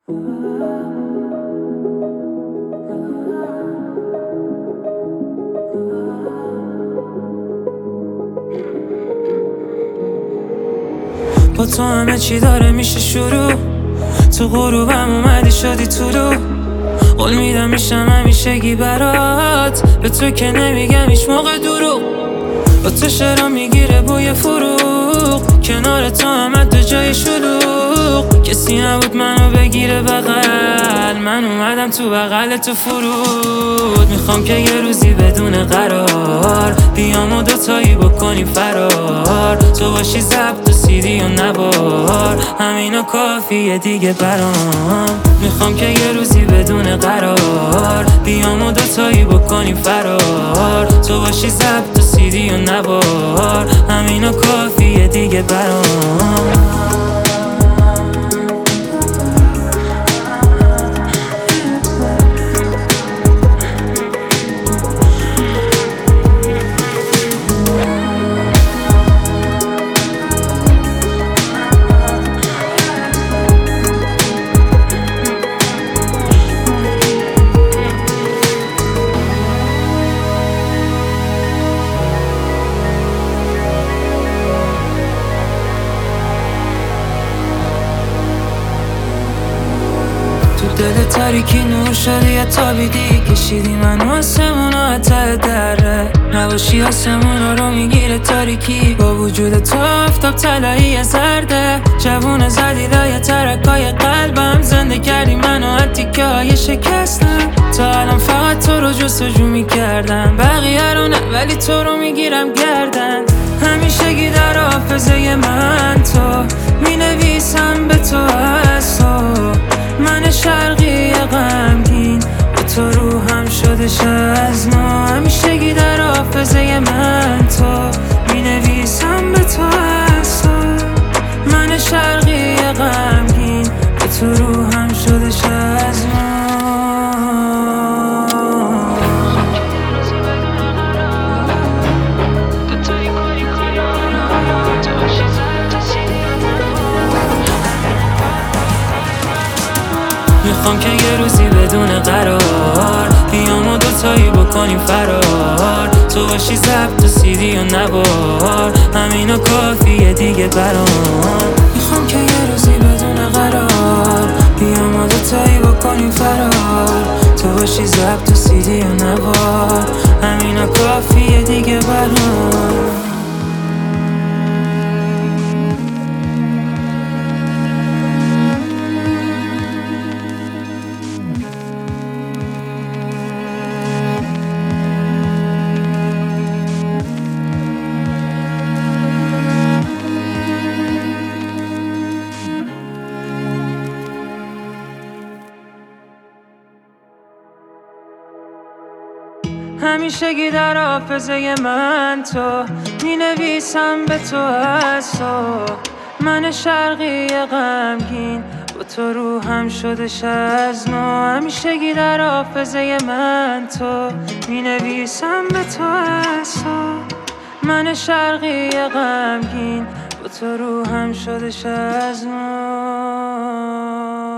با تو همه چی داره میشه شروع، تو غروبم اومدی شدی طلوع. قول میدم میشم همیشگی برات، به تو که نمیگم هیچ موقع دروغ. با تو شعرام میگیره بوی فروغ، کنار تو همه دو جای شلوغ. کسی نبود منو بگیره بغل، من اومدم تو بغل تو فرود. میخوام که یه روزی بدون قرار بیام و دوتایی بکنیم فرار. تو باشی ضبط و سیدی و نوار، همینا کافیه دیگه برام. میخوام که یه روزی بدون قرار بیام و دوتایی بکنیم فرار. تو باشی ضبط و سیدی و نوار، همینا کافیه دیگه برام. دل تاریکی نور شدی یا تابیدی، کشیدی منو آسمونا ته دره. نباشی آسمونا رو میگیره تاریکی، با وجود تو آفتاب طلایی زرده. جوون زدی لای ترکای قلبم، زنده کردی منو از تیکه های شکستم. تا الان فقط تو رو جستجو میکردم، بقیه رو نه ولی تو رو میگیرم گردن. همیشگی در حافظه من تو مینویسم به تو از تو. من شرقی غمگین به تو روحم شدش از نو. همیشگی در حافظه من تو مینویسم به تو از تو. من شرقی غمگین به تو روحم شدش از نو. میخوام که یه روزی بدون قرار بیام و دوتایی بکنیم فرار. تو باشی ضبط و سیدی و نوار، همینا کافیه دیگه برام. میخوام که یه روزی بدون قرار بیام و دوتایی بکنیم فرار. تو باشی ضبط و سیدی و نوار، همینا کافیه دیگه برام. همیشگی در حافظه من تو مینویسم به تو از تو. من شرقی غمگین با تو روحم شدش از نو. همیشگی در حافظه من تو مینویسم به تو از تو. من شرقی غمگین با تو روحم شدش از نو.